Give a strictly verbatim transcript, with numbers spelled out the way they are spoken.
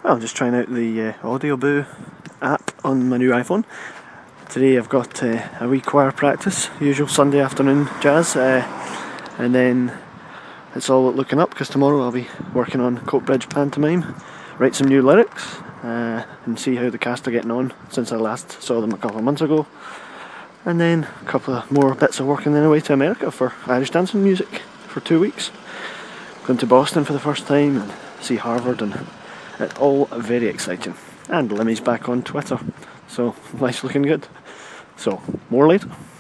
Well, just trying out the uh, Audioboo app on my new iPhone. Today I've got uh, a wee choir practice, usual Sunday afternoon jazz, uh, and then it's all looking up because tomorrow I'll be working on Coatbridge Pantomime, write some new lyrics, uh, and see how the cast are getting on since I last saw them a couple of months ago. And then a couple of more bits of work and then away to America for Irish dancing music for two weeks. Going to Boston for the first time and see Harvard, and it's all very exciting. And Limmy's back on Twitter, so life's looking good. So, more later.